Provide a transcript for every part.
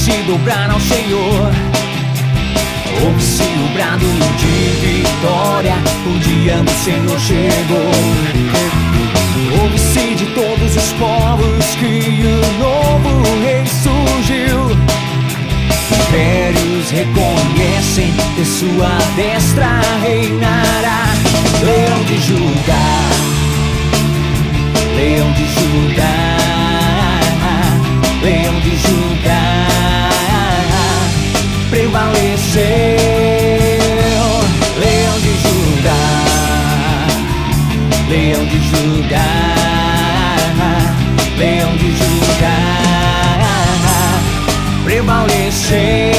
se dobrar ao Senhor. Ouve-se o brado de vitória, o dia do Senhor chegou. Ouve-se de todos os povos que o novo rei surgiu. Impérios reconhecem que sua destra reinará. Leão de Judá, Leão de Judá, Leão de Judá, prevaleceu. Leão de Judá, Leão de Judá, Leão de Judá, prevaleceu.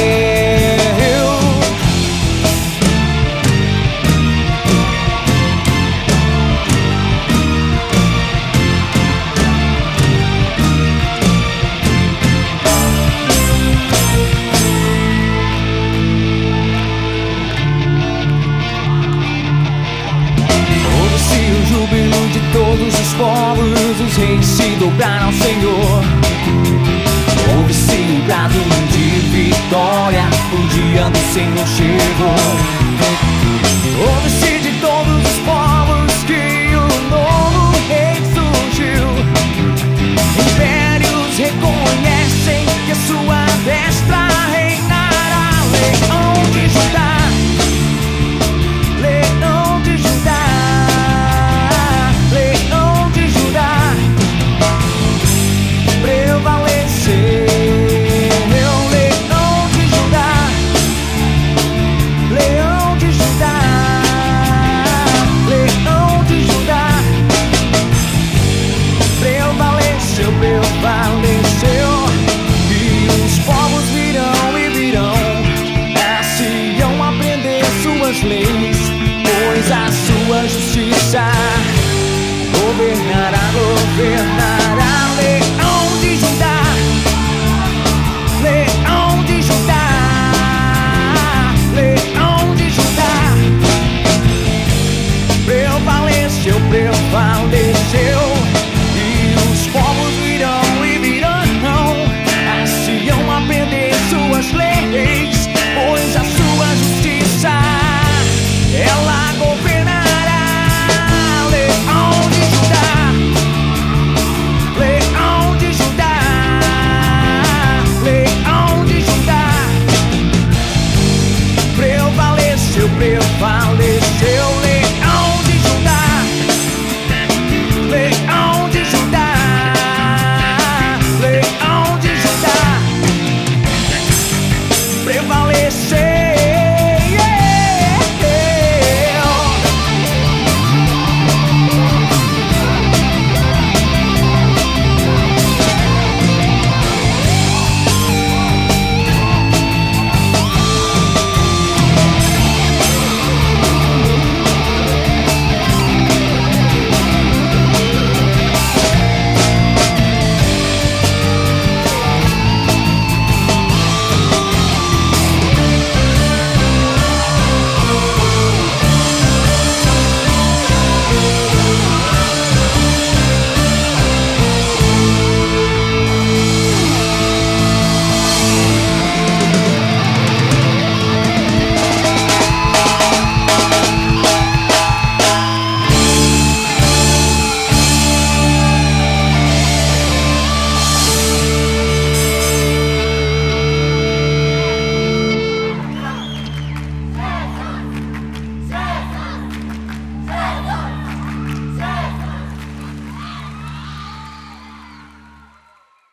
De todos os povos, os reis se dobraram ao Senhor. Ouve-se o brado de vitória, o dia do Senhor chegou. Ouve-se de todos os povos que o novo rei surgiu. Impérios reconhecem que sua destra reinará. Leão de Judá, Leão de Judá, Leão de Judá, prevaleceu. Leão de Judá, Leão de Judá, Leão de Judá, prevaleceu, prevaleceu. E os povos virão e virão a Sião aprender suas leis, pois a sua justiça governará, governará. Leão de Judá, Leão de Judá, Leão de Judá, prevaleceu, prevaleceu.